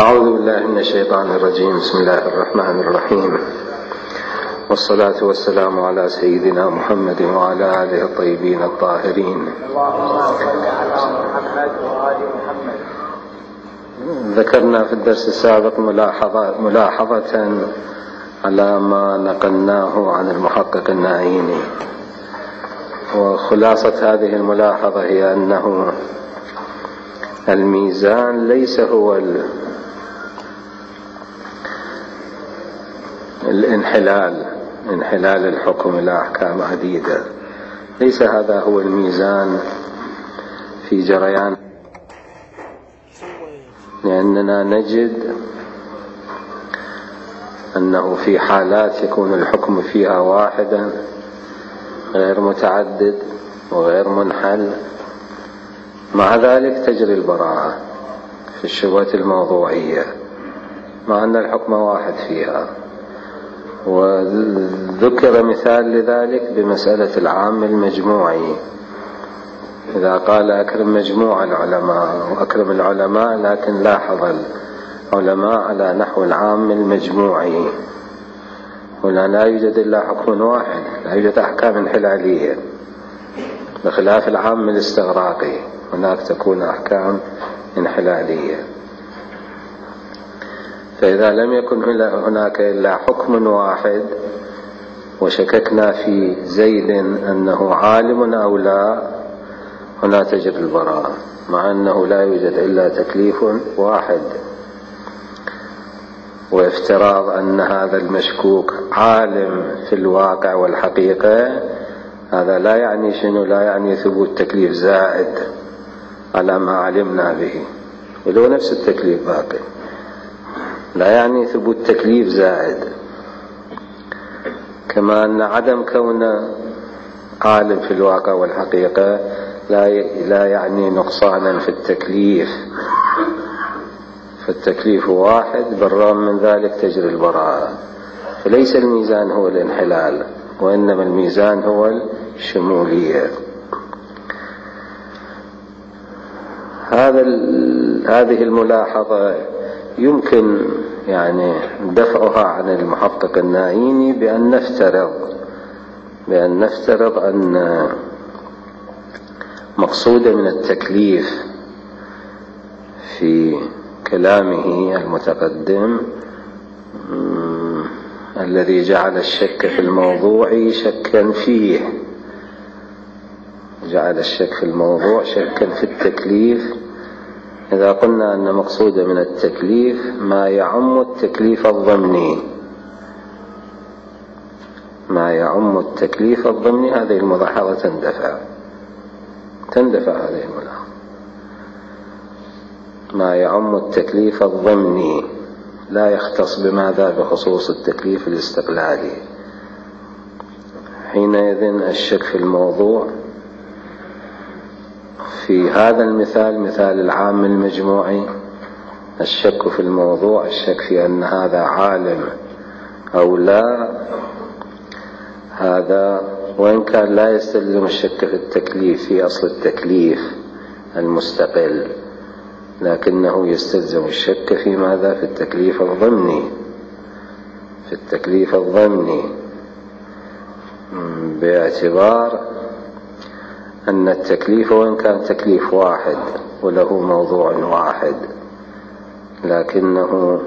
أعوذ بالله من الشيطان الرجيم. بسم الله الرحمن الرحيم، والصلاة والسلام على سيدنا محمد وعلى آله الطيبين الطاهرين. ذكرنا في الدرس السابق ملاحظة على ما نقلناه عن المحقق النعيمي، وخلاصة هذه الملاحظة هي أنه الميزان ليس هو انحلال الحكم إلى أحكام عديدة، ليس هذا هو الميزان في جريان، لأننا نجد أنه في حالات يكون الحكم فيها واحدا غير متعدد وغير منحل، مع ذلك تجري البراءة في الشبهة الموضوعية مع أن الحكم واحد فيها. وذكر مثال لذلك بمسألة العام المجموعي، إذا قال أكرم مجموع العلماء وأكرم العلماء، لكن لاحظ العلماء على نحو العام المجموعي، هنا لا يوجد إلا حكم واحد، لا يوجد أحكام انحلالية، بخلاف العام الاستغراقي هناك تكون أحكام انحلالية. فإذا لم يكن هناك إلا حكم واحد وشككنا في زيد أنه عالم أو لا، هنا تجري البراءة، مع أنه لا يوجد إلا تكليف واحد. وافتراض أن هذا المشكوك عالم في الواقع والحقيقة، هذا لا يعني شنو؟ لا يعني ثبوت تكليف زائد على ما علمنا به، ولو نفس التكليف باقي، لا يعني ثبوت تكليف زائد. كما أن عدم كون عالم في الواقع والحقيقة لا يعني نقصانا في التكليف، فالتكليف واحد، بالرغم من ذلك تجري البراءة. فليس الميزان هو الانحلال، وإنما الميزان هو الشمولية. هذه الملاحظة يمكن يعني دفعها عن المحقق النعيمي بأن نفترض أن مقصود من التكليف في كلامه المتقدم الذي جعل الشك في الموضوع شكا فيه، جعل الشك في الموضوع شكا في التكليف. إذا قلنا أن مقصود من التكليف ما يعم التكليف الضمني، ما يعم التكليف الضمني، هذه الملاحظة تندفع هذه الملاحظة، ما يعم التكليف الضمني لا يختص بماذا؟ بخصوص التكليف الاستقلالي. حينئذ الشك في الموضوع في هذا المثال، مثال العام المجموعي، الشك في الموضوع، الشك في أن هذا عالم أو لا، هذا وإن كان لا يستلزم الشك في التكليف في أصل التكليف المستقل، لكنه يستلزم الشك في ماذا؟ في التكليف الضمني، في التكليف الضمني، باعتبار أن التكليف وإن كان تكليف واحد وله موضوع واحد، لكنه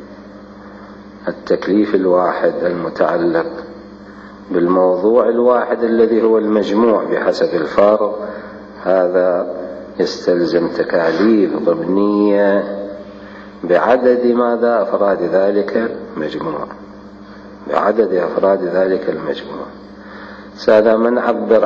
التكليف الواحد المتعلق بالموضوع الواحد الذي هو المجموع بحسب الفرض، هذا يستلزم تكاليف ضمنية بعدد ماذا؟ أفراد ذلك المجموع، بعدد أفراد ذلك المجموع. هذا من عبر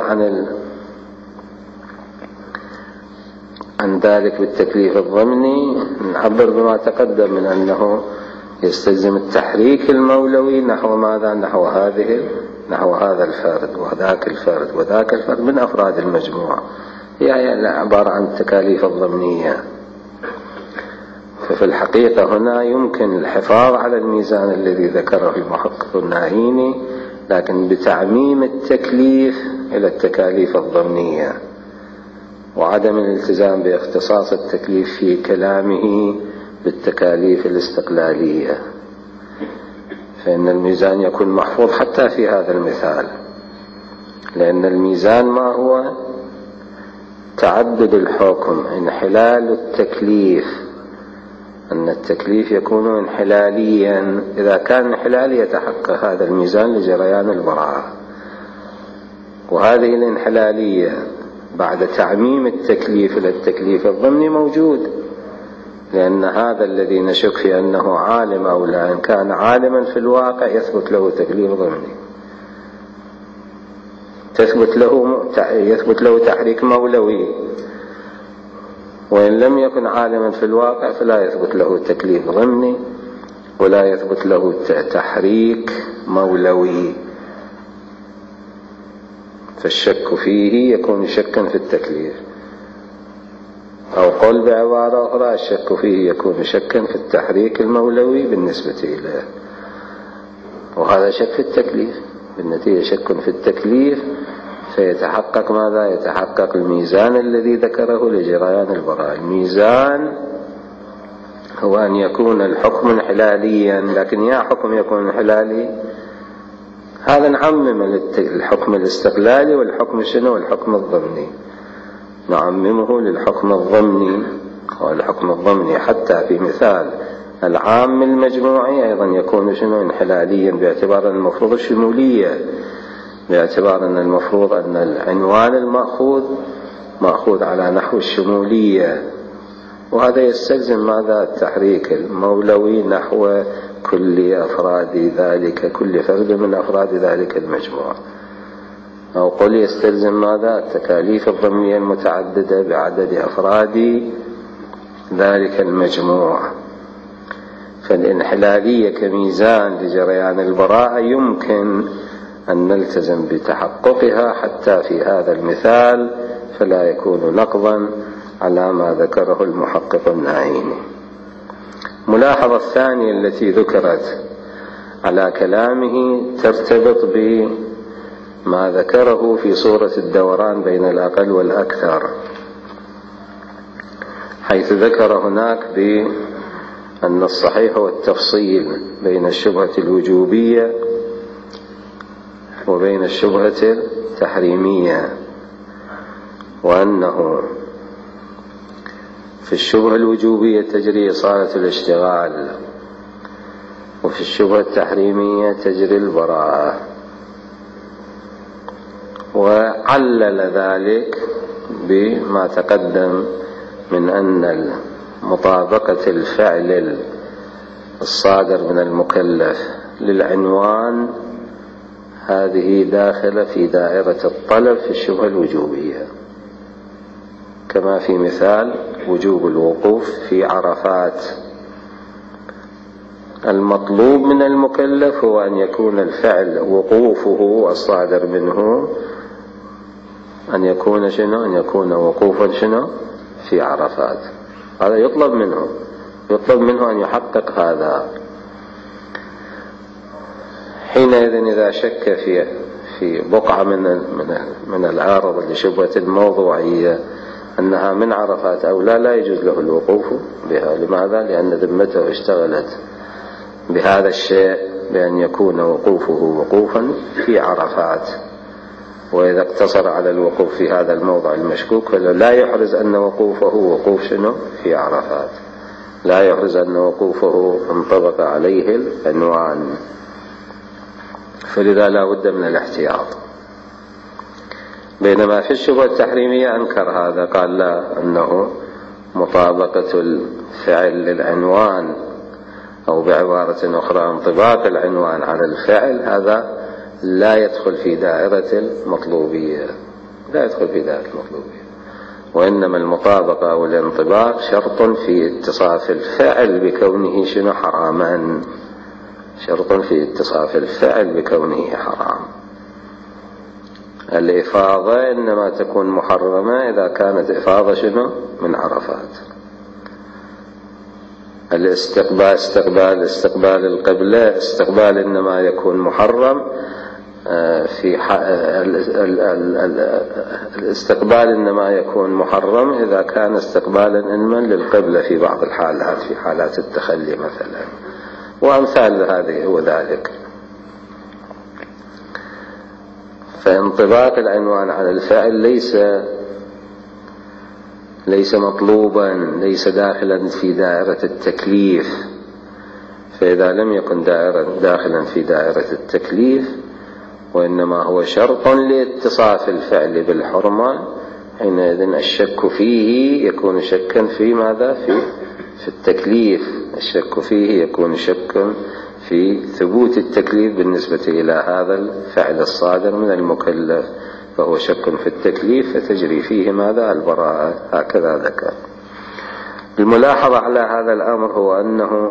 عن ذلك بالتكليف الضمني، نعبر بما تقدم من أنه يستلزم التحريك المولوي نحو ماذا؟ نحو هذا الفرد وذاك الفرد وذاك الفرد من أفراد المجموعة، يعني عبارة عن التكاليف الضمنية. ففي الحقيقة هنا يمكن الحفاظ على الميزان الذي ذكره المحقق النعيمي، لكن بتعميم التكليف إلى التكاليف الضمنية، وعدم الالتزام باختصاص التكليف في كلامه بالتكاليف الاستقلالية، فإن الميزان يكون محفوظ حتى في هذا المثال، لأن الميزان ما هو تعدد الحكم، انحلال التكليف، أن التكليف يكون انحلاليا. إذا كان انحلالي يتحقق هذا الميزان لجريان البراءة، وهذه الانحلالية بعد تعميم التكليف إلى التكليف الضمني موجود، لأن هذا الذي نشك في أنه عالم أو لا، إن كان عالما في الواقع يثبت له تكليف ضمني، يثبت له تحريك مولوي، وإن لم يكن عالما في الواقع فلا يثبت له تكليف ضمني ولا يثبت له تحريك مولوي، فالشك فيه يكون شكا في التكليف. أو قل بعبارة أخرى، الشك فيه يكون شكا في التحريك المولوي بالنسبة إليه، وهذا شك في التكليف، بالنتيجة شك في التكليف، فيتحقق ماذا؟ يتحقق الميزان الذي ذكره لجريان البراءة. الميزان هو أن يكون الحكم انحلاليا، لكن يا حكم يكون انحلالي، هذا نعمم الحكم الاستقلالي والحكم شنو؟ الحكم الضمني، نعممه للحكم الضمني. والحكم الضمني حتى في مثال العام المجموعي أيضا يكون شنو؟ انحلاليا، باعتبار أن المفروض الشمولية، باعتبار أن المفروض أن العنوان مأخوذ على نحو الشمولية، وهذا يستلزم ماذا؟ التحريك المولوي نحو كل أفراد ذلك، كل فرد من أفراد ذلك المجموع. أو قل يستلزم ماذا؟ التكاليف الضمنية المتعددة بعدد أفراد ذلك المجموع. فالانحلالية كميزان لجريان البراءة يمكن أن نلتزم بتحققها حتى في هذا المثال، فلا يكون نقضا على ما ذكره المحقق النعيمي. ملاحظة الثانية التي ذكرت على كلامه ترتبط بما ذكره في صورة الدوران بين الأقل والأكثر، حيث ذكر هناك بأن الصحيح هو التفصيل بين الشبهة الوجوبية وبين الشبهة التحريمية، وأنه في الشبهة الوجوبية تجري إصالة الاشتغال، وفي الشبهة التحريمية تجري البراءة. وعلل ذلك بما تقدم من أن مطابقة الفعل الصادر من المكلف للعنوان هذه داخلة في دائرة الطلب في الشبهة الوجوبية، كما في مثال وجوب الوقوف في عرفات. المطلوب من المكلف هو أن يكون الفعل وقوفه الصادر منه أن يكون شنو؟ أن يكون وقوفا شنو؟ في عرفات. هذا يطلب منه أن يحقق هذا. حينئذ إذا شك في بقعة من العارض لشبهة الموضوعية أنها من عرفات أو لا يجوز له الوقوف بها. لماذا؟ لأن ذمته اشتغلت بهذا الشيء بأن يكون وقوفه وقوفا في عرفات، وإذا اقتصر على الوقوف في هذا الموضع المشكوك فلا يحرز أن وقوفه وقوف شنو؟ في عرفات، لا يحرز أن وقوفه انطبق عليه العنوان، فلذا لا بد من الاحتياط. بينما في الشبهة التحريمية أنكر هذا، قال لا، أنه مطابقة الفعل للعنوان، أو بعبارة أخرى انطباق العنوان على الفعل، هذا لا يدخل في دائرة المطلوبية، لا يدخل في دائرة المطلوبية، وإنما المطابقة أو الانطباق شرط في اتصاف الفعل بكونه شنو؟ حراما، شرط في اتصاف الفعل بكونه حرام. الإفاضة إنما تكون محرمة إذا كانت إفاضة شنو؟ من عرفات. استقبال القبلة، استقبال إنما يكون محرم في الاستقبال إنما يكون محرم إذا كان استقبالا إنما للقبلة في بعض الحالات، في حالات التخلي مثلا وأمثال هذه وذلك. فانطباق العنوان على الفعل ليس مطلوبا، ليس داخلا في دائرة التكليف. فإذا لم يكن داخلا في دائرة التكليف وإنما هو شرط لاتصاف الفعل بالحرمة، حينئذ الشك فيه يكون شكا في ماذا؟ في التكليف. الشك فيه يكون شكا في ثبوت التكليف بالنسبة إلى هذا الفعل الصادر من المكلف، فهو شك في التكليف فتجري فيه ماذا؟ البراءة. هكذا ذكر. الملاحظة على هذا الأمر هو أنه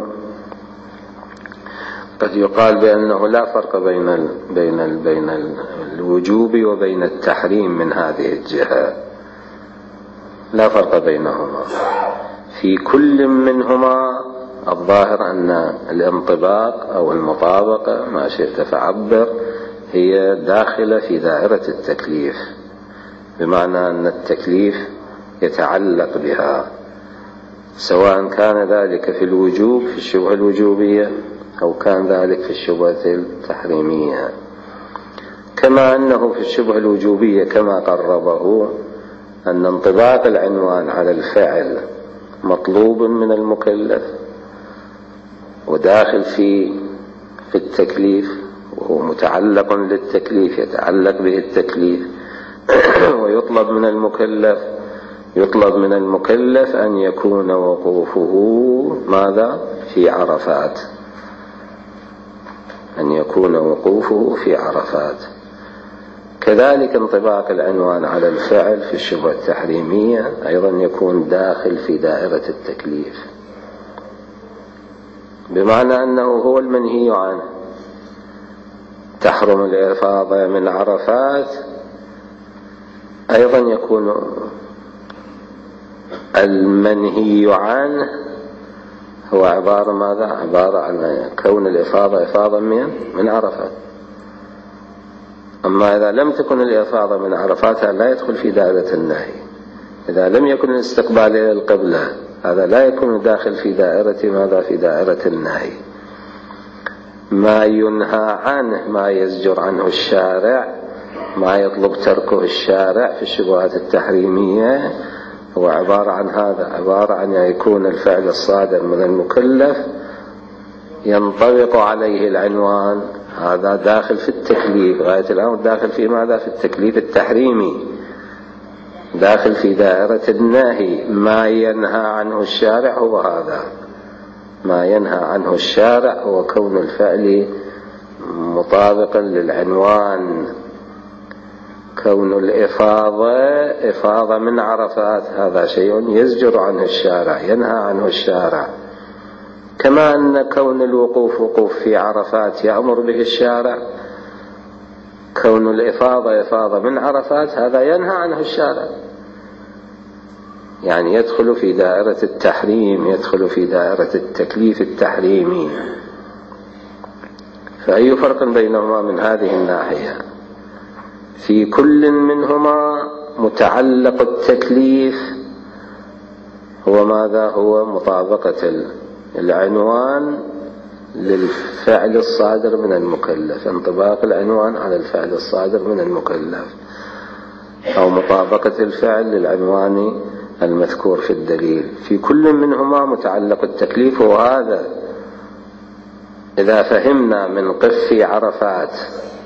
قد يقال بأنه لا فرق بين الوجوب وبين التحريم من هذه الجهة، لا فرق بينهما. في كل منهما الظاهر أن الانطباق أو المطابقة ما شئت فعبر هي داخلة في دائرة التكليف، بمعنى أن التكليف يتعلق بها، سواء كان ذلك في الوجوب في الشبهة الوجوبية أو كان ذلك في الشبهة التحريمية. كما أنه في الشبهة الوجوبية كما قربه أن انطباق العنوان على الفعل مطلوب من المكلف وداخل في التكليف، وهو متعلق للتكليف، يتعلق به التكليف ويطلب من المكلف أن يكون وقوفه ماذا؟ في عرفات، أن يكون وقوفه في عرفات. كذلك انطباق العنوان على الفعل في الشبهة التحريمية أيضا يكون داخل في دائرة التكليف، بمعنى أنه هو المنهي عنه. تحرم الإفاضة من عرفات، أيضا يكون المنهي عنه هو عبارة ماذا؟ عبارة عن كون الإفاضة إفاضة من عرفات. أما إذا لم تكن الإفاضة من عرفات لا يدخل في دائرة النهي. إذا لم يكن الاستقبال إلى القبلة هذا لا يكون داخل في دائرة ماذا؟ في دائرة النهي. ما ينهى عنه، ما يزجر عنه الشارع، ما يطلب تركه الشارع في الشبهات التحريمية هو عبارة عن هذا، عبارة عن أن يكون الفعل الصادر من المكلف ينطبق عليه العنوان، هذا داخل في التكليف. غاية الأمر داخل في ماذا؟ في التكليف التحريمي، داخل في دائرة النهي. ما ينهى عنه الشارع هو هذا، ما ينهى عنه الشارع هو كون الفعل مطابقا للعنوان. كون الإفاضة إفاضة من عرفات هذا شيء يزجر عنه الشارع، ينهى عنه الشارع. كما أن كون الوقوف وقوف في عرفات يأمر به الشارع، كون الإفاضة إفاضة من عرفات هذا ينهى عنه الشارع. يعني يدخل في دائرة التحريم، يدخل في دائرة التكليف التحريمي. فأي فرق بينهما من هذه الناحية؟ في كل منهما متعلق التكليف هو ماذا؟ هو مطابقة العنوان للفعل الصادر من المكلف، انطباق العنوان على الفعل الصادر من المكلف، أو مطابقة الفعل للعنوان المذكور في الدليل. في كل منهما متعلق التكليف، وهذا إذا فهمنا من قف عرفات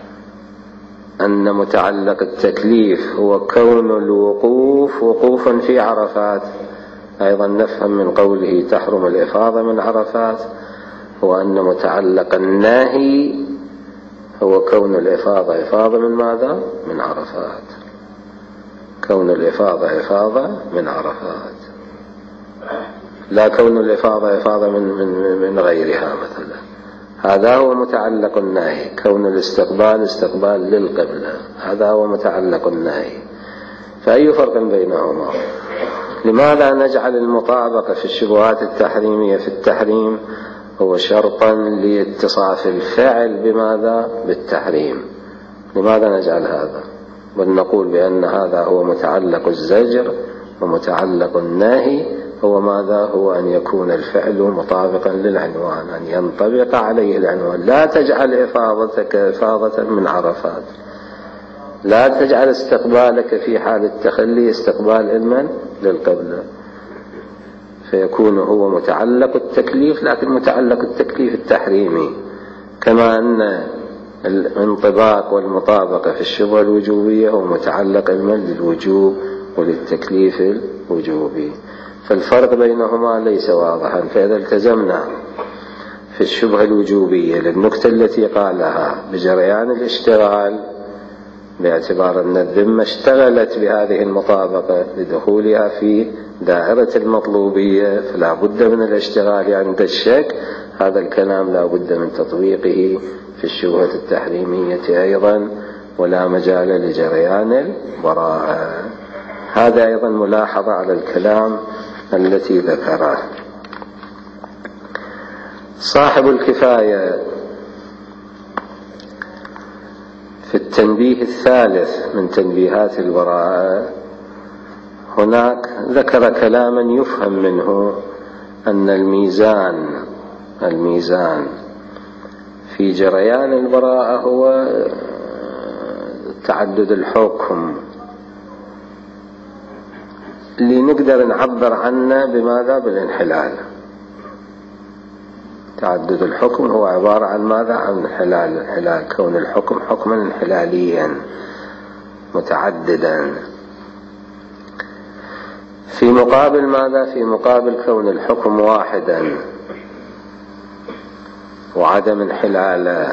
أن متعلق التكليف هو كون الوقوف وقوفا في عرفات، أيضا نفهم من قوله تحرم الإفاضة من عرفات هو أن متعلق الناهي هو كون الإفاضة إفاضة من ماذا؟ من عرفات. كون الإفاضة إفاضة من عرفات، لا كون الإفاضة إفاضة من غيرها مثلا. هذا هو متعلق النهي. كون الاستقبال استقبال للقبلة، هذا هو متعلق النهي. فأي فرق بينهما؟ لماذا نجعل المطابقة في الشبهات التحريمية في التحريم هو شرطا لاتصاف الفعل بماذا؟ بالتحريم، لماذا نجعل هذا؟ بل نقول بأن هذا هو متعلق الزجر، ومتعلق النهي هو ماذا؟ هو أن يكون الفعل مطابقا للعنوان، أن ينطبق عليه العنوان. لا تجعل إفاضتك إفاضة من عرفات، لا تجعل استقبالك في حال التخلي استقبال علما للقبلة، فيكون هو متعلق التكليف، لكن متعلق التكليف التحريمي، كما أن الانطباق والمطابقة في الشبهة الوجوبية هو متعلق علما للوجوب وللتكليف الوجوبي. فالفرق بينهما ليس واضحا. فإذا التزمنا في الشبهة الوجوبية للنكتة التي قالها بجريان الاشتغال، باعتبار أن الذمة اشتغلت بهذه المطابقة لدخولها في دائرة المطلوبية، فلا بد من الاشتغال عند الشك، هذا الكلام لا بد من تطبيقه في الشبهة التحريمية أيضا، ولا مجال لجريان البراءة. هذا أيضا ملاحظة على الكلام التي ذكره صاحب الكفاية في التنبيه الثالث من تنبيهات البراءة. هناك ذكر كلاما يفهم منه أن الميزان في جريان البراءة هو تعدد الحكم، اللي نقدر نعبر عنه بماذا؟ بالانحلال. تعدد الحكم هو عبارة عن ماذا؟ عن انحلال، كون الحكم حكما انحلاليا متعددا، في مقابل ماذا؟ في مقابل كون الحكم واحدا وعدم انحلاله.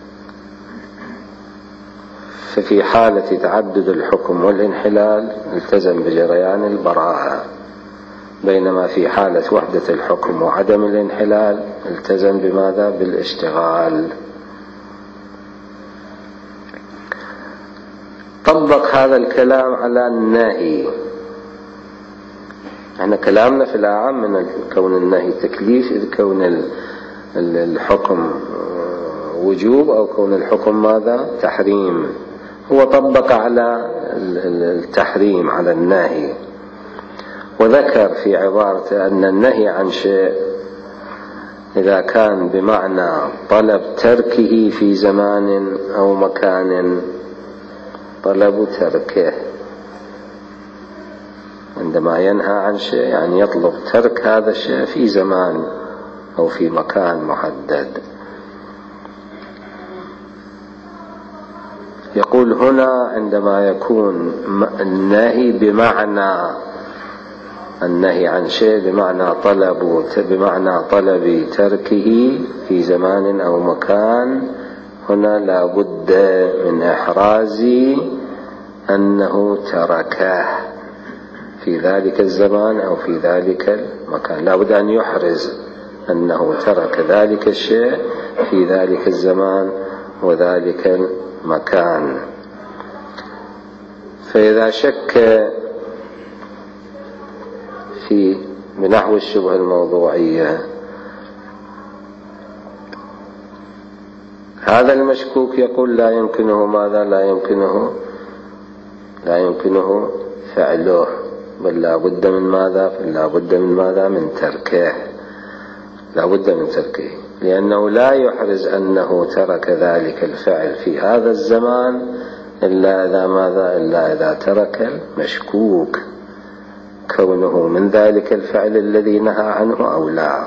ففي حالة تعدد الحكم والانحلال التزم بجريان البراءة، بينما في حالة وحدة الحكم وعدم الانحلال التزم بماذا؟ بالاشتغال. طبق هذا الكلام على النهي. احنا كلامنا في الأعم من كون النهي تكليف، إذ كون الحكم وجوب أو كون الحكم ماذا؟ تحريم. هو طبق على التحريم، على النهي، وذكر في عبارته أن النهي عن شيء إذا كان بمعنى طلب تركه في زمان أو مكان، طلب تركه عندما ينهى عن شيء يعني يطلب ترك هذا الشيء في زمان أو في مكان محدد. يقول هنا عندما يكون النهي بمعنى النهي عن شيء بمعنى طلب تركه في زمان أو مكان، هنا لا بد من إحراز أنه تركه في ذلك الزمان أو في ذلك المكان، لا بد أن يحرز أنه ترك ذلك الشيء في ذلك الزمان وذلك المكان. فإذا شك في بنحو الشبهة الموضوعية، هذا المشكوك يقول لا يمكنه ماذا؟ لا يمكنه فعله، بل لا بد من ماذا؟ لا بد من ماذا؟ من تركه، لا بد من تركه، لأنه لا يحرز أنه ترك ذلك الفعل في هذا الزمان إلا إذا ماذا؟ إلا إذا ترك المشكوك كونه من ذلك الفعل الذي نهى عنه أو لا.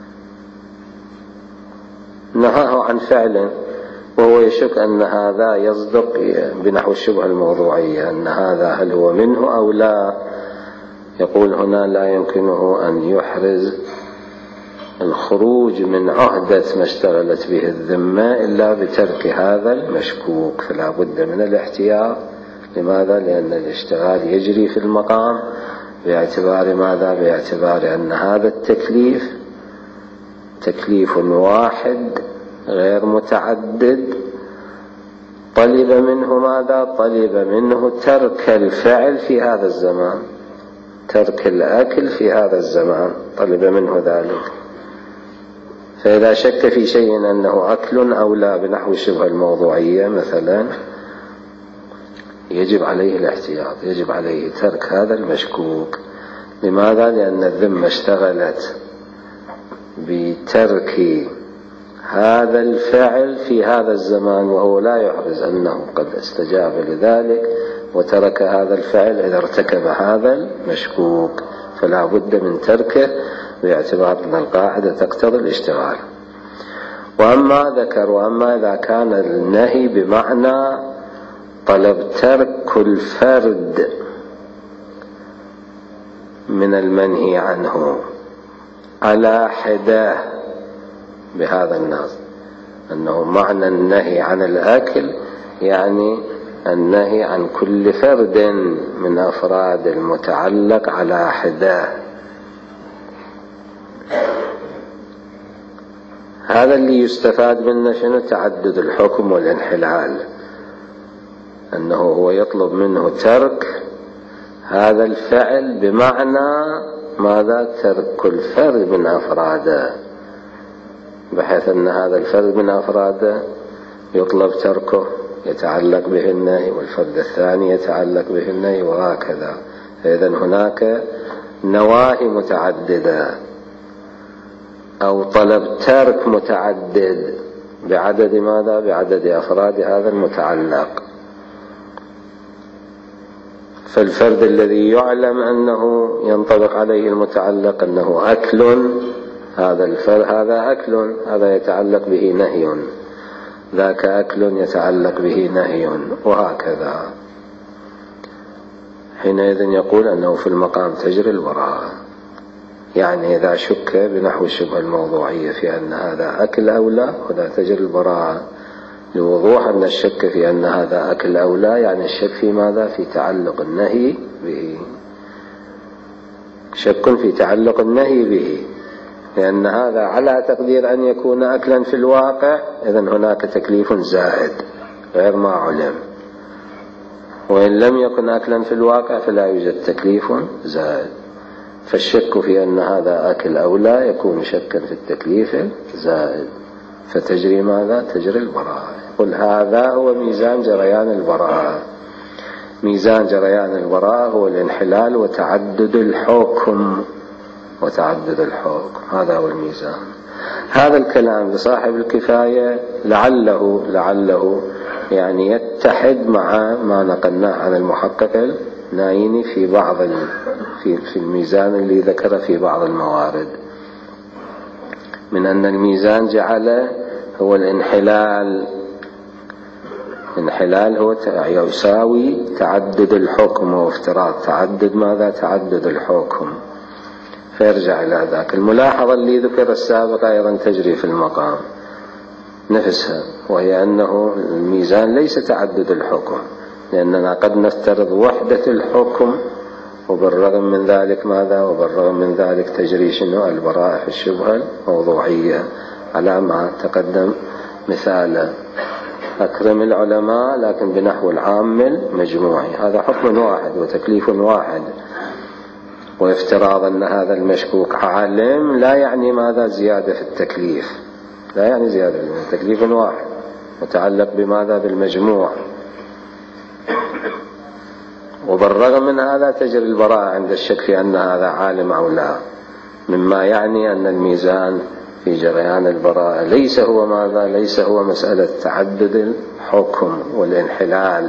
نهاه عن فعل وهو يشك أن هذا يصدق بنحو الشبهة الموضوعية، أن هذا هل هو منه أو لا. يقول هنا لا يمكنه أن يحرز الخروج من عهدة ما اشتغلت به الذمة إلا بترك هذا المشكوك، فلا بد من الاحتياط. لماذا؟ لأن الاشتغال يجري في المقام باعتبار ماذا؟ باعتبار أن هذا التكليف تكليف واحد غير متعدد، طلب منه ماذا؟ طلب منه ترك الفعل في هذا الزمان، ترك الأكل في هذا الزمان طلب منه ذلك. فإذا شك في شيء أنه أكل أو لا بنحو الشبهة الموضوعية مثلا، يجب عليه الاحتياط، يجب عليه ترك هذا المشكوك. لماذا؟ لأن الذمة اشتغلت بترك هذا الفعل في هذا الزمان، وهو لا يحرز أنه قد استجاب لذلك وترك هذا الفعل إذا ارتكب هذا المشكوك، فلا بد من تركه باعتبار أن القاعدة تقتضي الاشتغال. وأما ذكر وأما إذا كان النهي بمعنى طلب ترك الفرد من المنهي عنه على حدة بهذا النص، أنه معنى النهي عن الأكل يعني النهي عن كل فرد من أفراد المتعلق على حدة. هذا اللي يستفاد منه شنو؟ تعدد الحكم والانحلال، أنه هو يطلب منه ترك هذا الفعل بمعنى ماذا؟ ترك كل فرد من أفراده، بحيث أن هذا الفرد من أفراده يطلب تركه يتعلق به النهي، والفرد الثاني يتعلق به النهي، وهكذا. إذن هناك نواهي متعددة أو طلب ترك متعدد بعدد ماذا؟ بعدد أفراد هذا المتعلق. فالفرد الذي يعلم أنه ينطبق عليه المتعلق أنه أكل، هذا الفرد هذا أكل، هذا يتعلق به نهي، ذاك أكل يتعلق به نهي، وهكذا. حينئذ يقول أنه في المقام تجري البراءة، يعني إذا شك بنحو الشبهة الموضوعية في أن هذا أكل أو لا، ولا تجري البراءة لوضوح أن الشك في أن هذا أكل أو لا، يعني الشك في ماذا؟ في تعلق النهي به، شك في تعلق النهي به، لأن هذا على تقدير أن يكون أكلا في الواقع، إذن هناك تكليف زائد غير ما علم، وإن لم يكن أكلا في الواقع فلا يوجد تكليف زائد. فالشك في أن هذا أكل أو لا يكون شكا في التكليف زائد، فتجري ماذا؟ تجري البراءة. قل هذا هو ميزان جريان البراءة. ميزان جريان البراءة هو الانحلال وتعدد الحكم، وتعدد الحكم هذا هو الميزان. هذا الكلام لصاحب الكفاية لعله يعني يتحد مع ما نقلناه عن المحقق النايني في بعض في الميزان اللي ذكر في بعض الموارد، من أن الميزان جعله هو الانحلال هو يساوي تعدد الحكم وافتراض تعدد ماذا؟ تعدد الحكم، فيرجع إلى ذاك. الملاحظة اللي ذكر السابقة أيضا تجري في المقام نفسها، وهي أنه الميزان ليس تعدد الحكم، لأننا قد نفترض وحدة الحكم، وبالرغم من ذلك ماذا؟ وبالرغم من ذلك تجري شنو؟ البراءة في الشبهة الموضوعية على ما تقدم مثالا. أكرم العلماء لكن بنحو العام المجموعي، هذا حكم واحد وتكليف واحد، وافتراض أن هذا المشكوك عالم لا يعني ماذا؟ زيادة في التكليف، لا يعني زيادة في التكليف واحد متعلق بماذا؟ بالمجموع. وبالرغم من هذا تجري البراءة عند الشك في أن هذا عالم أو لا، مما يعني أن الميزان في جريان البراءة ليس هو ماذا؟ ليس هو مسألة تعدد الحكم والانحلال.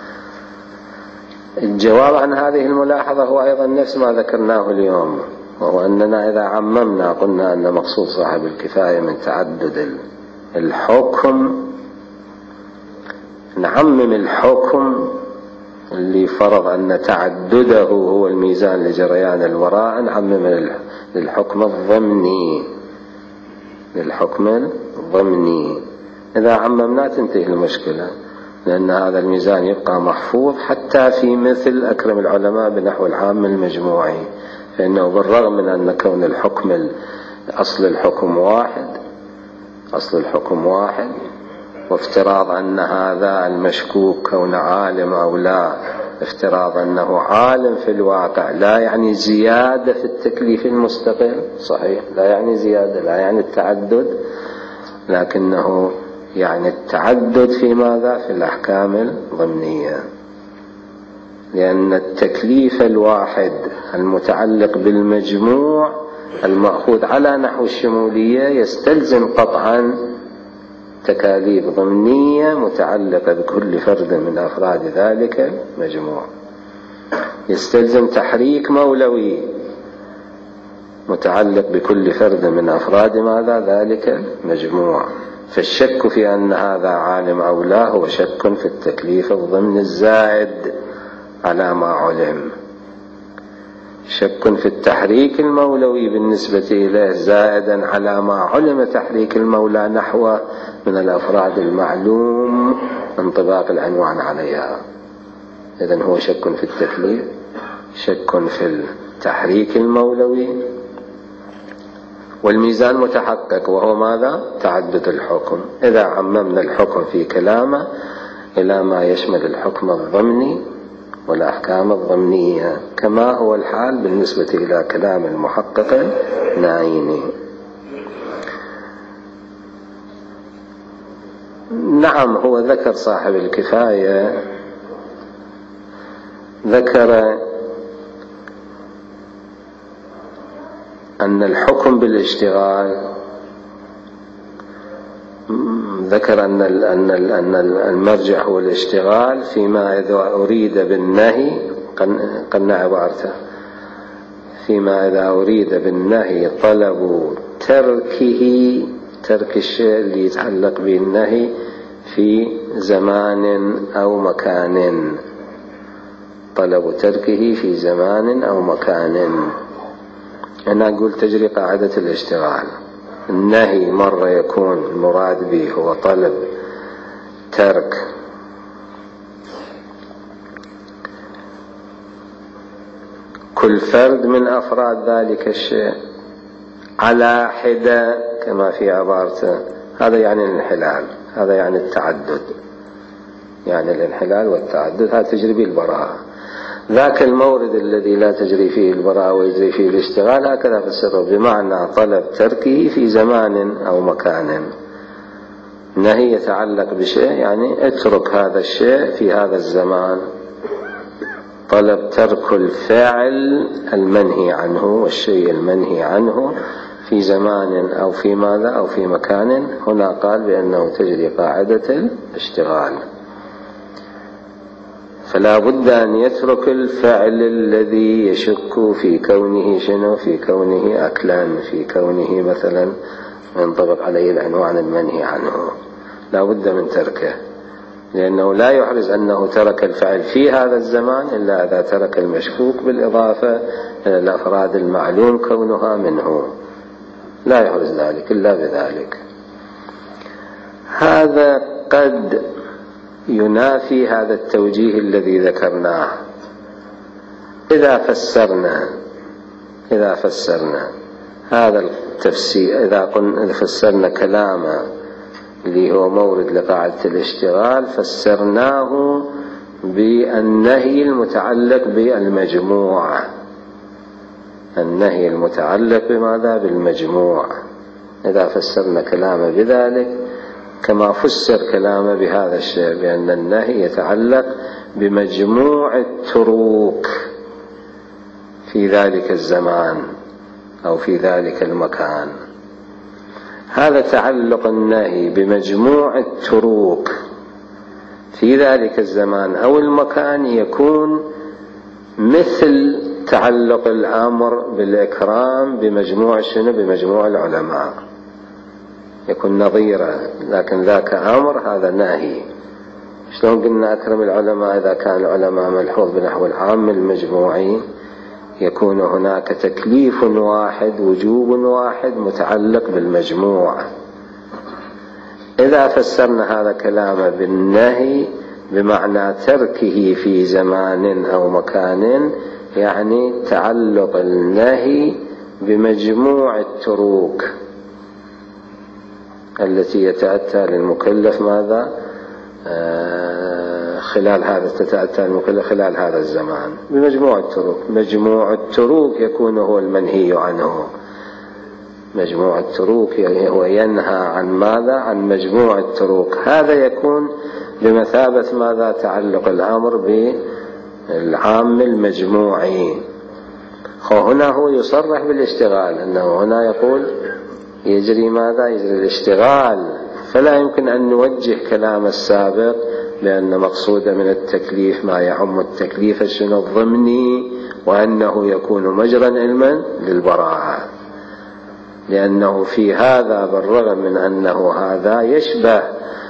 الجواب عن هذه الملاحظة هو أيضا نفس ما ذكرناه اليوم، وهو أننا إذا عممنا قلنا أن مقصود صاحب الكفاية من تعدد الحكم، نعمم الحكم اللي فرض أن تعدده هو الميزان لجريان البراءة، نعمم للحكم الضمني. إذا عممنا تنتهي المشكلة، لأن هذا الميزان يبقى محفوظ حتى في مثل أكرم العلماء بنحو العام المجموعي، فإنه بالرغم من أن كون الحكم أصل الحكم واحد، وافتراض أن هذا المشكوك كون عالم أو لا، افتراض أنه عالم في الواقع لا يعني زيادة في التكليف المستقل، صحيح لا يعني زيادة، لا يعني التعدد، لكنه يعني التعدد في ماذا؟ في الأحكام الضمنية. لأن التكليف الواحد المتعلق بالمجموع المأخوذ على نحو الشمولية يستلزم قطعا تكاليف ضمنية متعلقة بكل فرد من أفراد ذلك المجموع، يستلزم تحريك مولوي متعلق بكل فرد من أفراد ماذا ذلك المجموع. فالشك في أن هذا عالم أو لا هو شك في التكليف الضمني الزائد على ما علم، شك في التحريك المولوي بالنسبة إليه زائدا على ما علم تحريك المولى نحوه من الأفراد المعلوم انطباق العنوان عليها. إذن هو شك في التكليف، شك في التحريك المولوي، والميزان متحقق وهو ماذا؟ تعدد الحكم. إذا عممنا الحكم في كلامه إلى ما يشمل الحكم الضمني والأحكام الضمنية كما هو الحال بالنسبة إلى كلام المحقق النعيمي. نعم، هو ذكر صاحب الكفاية، ذكر أن الحكم بالاشتغال، ذكر أن المرجع هو الاشتغال فيما إذا أريد بالنهي، قلنا عبارته، فيما إذا أريد بالنهي طلب ترك الشيء اللي يتعلق به النهي في زمان أو مكان، طلب تركه في زمان أو مكان. أنا أقول تجري قاعدة الاشتغال، النهي مرة يكون المراد به هو طلب ترك كل فرد من أفراد ذلك الشيء على حدة كما في عبارته، هذا يعني الانحلال، هذا يعني التعدد، يعني الانحلال والتعدد، هذا تجري به البراءة. ذاك المورد الذي لا تجري فيه البراءة ويجري فيه الاشتغال هكذا فسره، بمعنى طلب تركه في زمان أو مكان. نهي يتعلق بشيء يعني اترك هذا الشيء في هذا الزمان، طلب ترك الفعل المنهي عنه والشيء المنهي عنه في زمان أو في ماذا أو في مكان. هنا قال بأنه تجري قاعدة الاشتغال، فلا بد أن يترك الفعل الذي يشك في كونه شنو، في كونه أكلا، في كونه مثلا ينطبق عليه العنوان المنهي عنه، لا بد من تركه، لأنه لا يحرز أنه ترك الفعل في هذا الزمان إلا إذا ترك المشكوك بالإضافة إلى الأفراد المعلوم كونها منه، لا يحرز ذلك إلا بذلك. هذا قد ينافي هذا التوجيه الذي ذكرناه. إذا فسرنا هذا التفسير، إذا فسرنا كلامه اللي هو مورد لقاعدة الاشتغال، فسرناه بالنهي المتعلق بالمجموع، النهي المتعلق بماذا؟ بالمجموع. إذا فسرنا كلامه بذلك كما فسر كلامه بهذا الشيء، بأن النهي يتعلق بمجموع التروك في ذلك الزمان أو في ذلك المكان. هذا تعلق النهي بمجموع التروك في ذلك الزمان أو المكان يكون مثل تعلق الأمر بالإكرام بمجموع شنو؟ بمجموع العلماء، يكون نظيرا، لكن ذاك أمر هذا نهي. شلون قلنا أكرم العلماء إذا كان العلماء ملحوظ بنحو العام المجموعي، يكون هناك تكليف واحد، وجوب واحد متعلق بالمجموع. إذا فسرنا هذا كلامه بالنهي بمعنى تركه في زمان أو مكان، يعني تعلق النهي بمجموع التروك التي يتأتى للمكلف ماذا خلال هذا، تتأتى المكلف خلال هذا الزمان بمجموع التروك. مجموع التروك يكون هو المنهي عنه، مجموع التروك هو ينهى عن ماذا؟ عن مجموع التروك. هذا يكون بمثابة ماذا؟ تعلق الأمر العام المجموعي. هنا هو يصرح بالاشتغال، أنه هنا يقول يجري ماذا؟ يجري الاشتغال، فلا يمكن أن نوجه كلام السابق بأن مقصود من التكليف ما يعم التكليف الضمني، وأنه يكون مجرا علما للبراءة، لأنه في هذا بالرغم من أنه هذا يشبه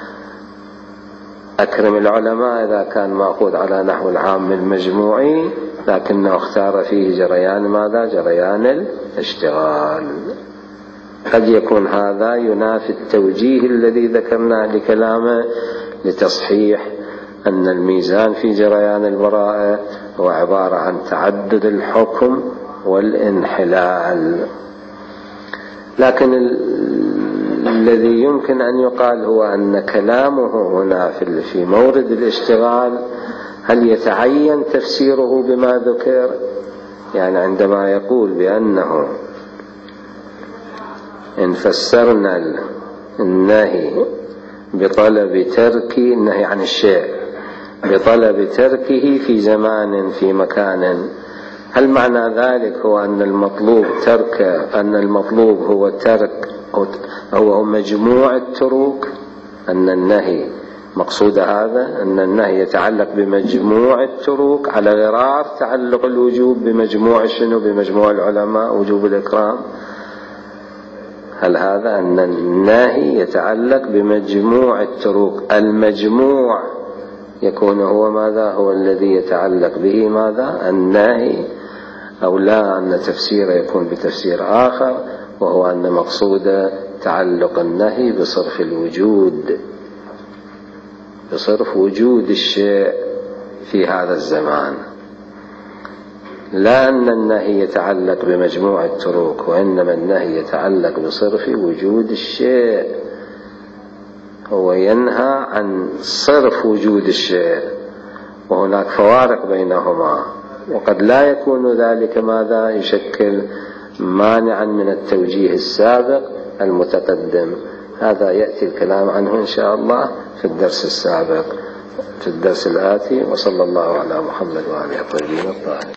أكرم العلماء إذا كان مأخوذ على نحو العام المجموعي، لكنه اختار فيه جريان ماذا؟ جريان الاشتغال. قد يكون هذا ينافي التوجيه الذي ذكرناه لكلامه لتصحيح أن الميزان في جريان البراءة هو عبارة عن تعدد الحكم والانحلال. لكن الذي يمكن أن يقال هو أن كلامه هنا في مورد الاشتغال هل يتعين تفسيره بما ذكر؟ يعني عندما يقول بأنه إن فسرنا النهي بطلب ترك النهي عن الشيء بطلب تركه في زمان في مكان، هل معنى ذلك هو أن المطلوب هو ترك هو مجموع التروك؟ أن النهي مقصود هذا، أن النهي يتعلق بمجموع التروك على غرار تعلق الوجوب بمجموع شنو؟ بمجموع العلماء وجوب الإكرام. هل هذا أن النهي يتعلق بمجموع التروك، المجموع يكون هو ماذا؟ هو الذي يتعلق به ماذا؟ النهي، أو لا أن تفسيره يكون بتفسير آخر، وهو أن مقصود تعلق النهي بصرف الوجود، بصرف وجود الشيء في هذا الزمان، لا أن النهي يتعلق بمجموع التروك، وإنما النهي يتعلق بصرف وجود الشيء. هو ينهى عن صرف وجود الشيء، وهناك فوارق بينهما، وقد لا يكون ذلك ماذا؟ يشكل مانعا من التوجيه السابق المتقدم. هذا يأتي الكلام عنه إن شاء الله في الدرس السابق، في الدرس الآتي. وصلى الله على محمد وآله الطيبين الطاهرين.